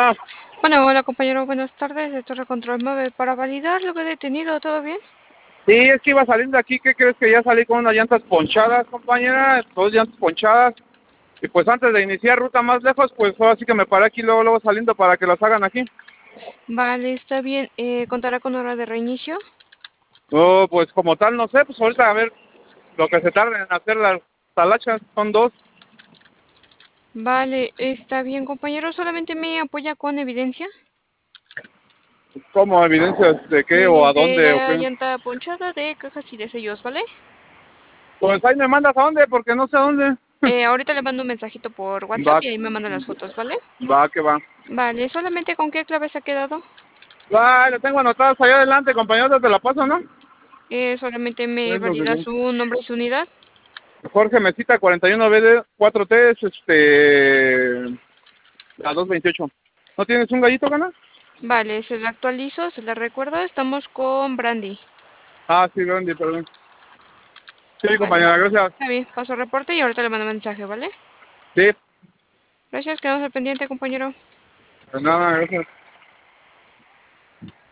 Bueno, Bueno, hola compañero, buenas tardes. Esto es el control móvil para validar lo que he detenido. ¿Todo bien? sí, es que iba saliendo de aquí. ¿Qué crees? Que ya salí con unas llantas ponchadas, compañera, dos llantas ponchadas. Y pues antes de iniciar ruta más lejos, pues ahora sí que me paré aquí luego saliendo para que las hagan aquí. Vale, está bien. ¿Contará con hora de reinicio? Oh, pues como tal, no sé, pues ahorita a ver lo que se tarden en hacer las talachas, son dos. Vale, está bien compañero. ¿Solamente me apoya con evidencia? ¿Como evidencias de qué o a De dónde o la qué? llanta ponchada de cajas y de sellos, ¿vale? Pues ahí me mandas a dónde, porque no sé a dónde. Ahorita le mando un mensajito por WhatsApp Va, y ahí me manda las fotos, ¿vale? va, que va. Vale, ¿solamente con qué clave se ha quedado? Va, lo tengo anotadas allá adelante, compañero, te la paso, ¿no? ¿Solamente me Es lo valida que... su nombre y su unidad? Jorge Mesita 41BD 4T es la 228. ¿No tienes un gallito, gana? Vale, se la actualizo, se la recuerdo. Estamos con Brandy. Ah, sí, Brandy, perdón. Sí, Vale, compañera, gracias. está bien. Paso reporte y ahorita le mando mensaje, ¿vale? Sí, Gracias, quedamos al pendiente, compañero. pues nada, gracias.